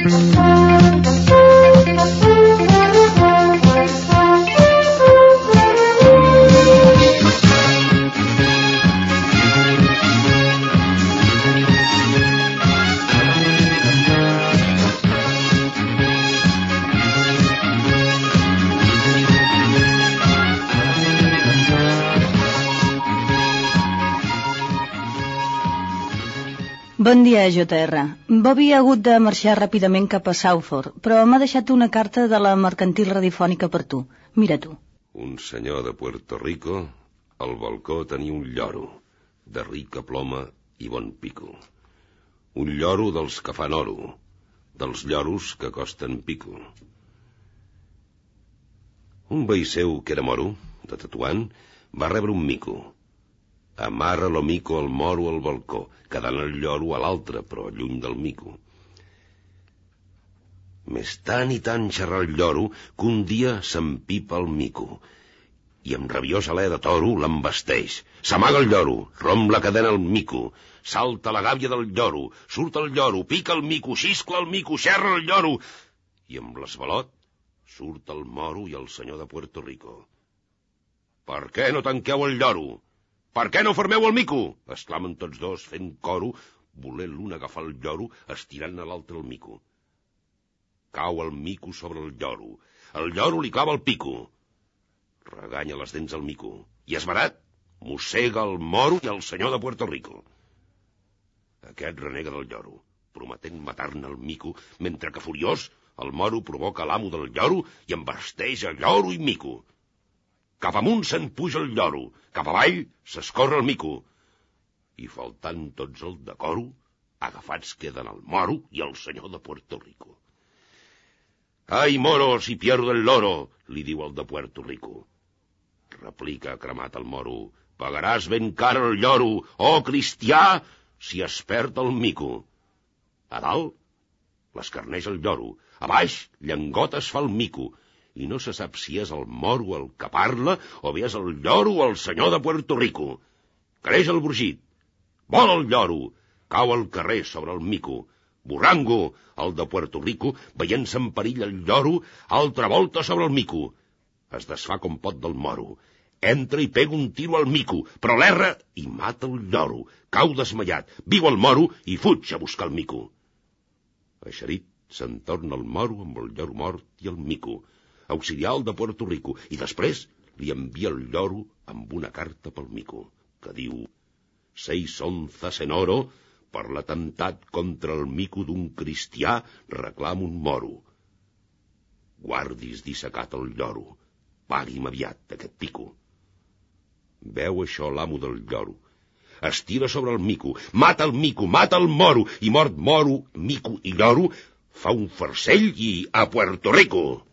Bon dia, JR. Bobby ha hagut de marxar ràpidament cap a Southford, però m'ha deixat una carta de la mercantil radiofònica per tu. Mira tu. Un senyor de Puerto Rico, al balcó tenia un lloro, de rica ploma i bon pico. Un lloro dels que fan oro, dels lloros que costen pico. Un veí seu, que era moro, de Tetuan, va rebre un mico. Amarra lo mico al moro al balcó, quedant el lloro a l'altre, però lluny del mico. Més tant i tant xerrar el lloro que un dia s'empipa el mico i amb rabiós alè de toro l'embasteix. S'amaga el lloro, romp la cadena al mico, salta la gàbia del lloro, surt el lloro, pica el mico, xiscla el mico, xerra el lloro, i amb l'esvalot surt el moro i el senyor de Puerto Rico. Per què no tanqueu el lloro? Per què no fermeu el mico? Exclamen tots dos, fent coro, volent l'un agafar el lloro, estirant a l'altre el mico. Cau el mico sobre el lloro li clava el pico. Reganya les dents al mico, i esverat, mossega el moro i el senyor de Puerto Rico. Aquest renega del lloro, prometent matar-ne el mico, mentre que furiós, el moro provoca l'amo del lloro i embasteix a lloro i mico. Cap amunt se'n puja el lloro, cap avall s'escorre el mico. I faltant tots el decoro, agafats queden el moro i el senyor de Puerto Rico. «Ai, moro, si pierdo el loro», li diu el de Puerto Rico. Replica cremat el moro, «pagaràs ben car el lloro, oh cristià, si es perd el mico». A dalt l'escarneix el lloro, a baix llengotes fa el mico, i no se sap si és el moro el que parla o bé és el lloro o el senyor de Puerto Rico. Creix el brugit, vola el lloro, cau al carrer sobre el mico. Borrango, el de Puerto Rico, veient-se en perill el lloro, altra volta sobre el mico. Es desfà com pot del moro. Entra i pega un tiro al mico, però l'erra i mata el lloro. Cau desmaiat, viu el moro i fuig a buscar el mico. Eixerit, se'n torna el moro amb el lloro mort i el mico, auxiliar el de Puerto Rico, i després li envia el lloro amb una carta pel mico, que diu: 6 onzas en oro per l'atemptat contra el mico d'un cristià reclam un moro. Guardis dissecat el lloro, pagui'm aviat aquest pico. Veu això l'amo del lloro, es tira sobre el mico, mata el moro, i mort moro, mico i lloro, fa un farcell i a Puerto Rico.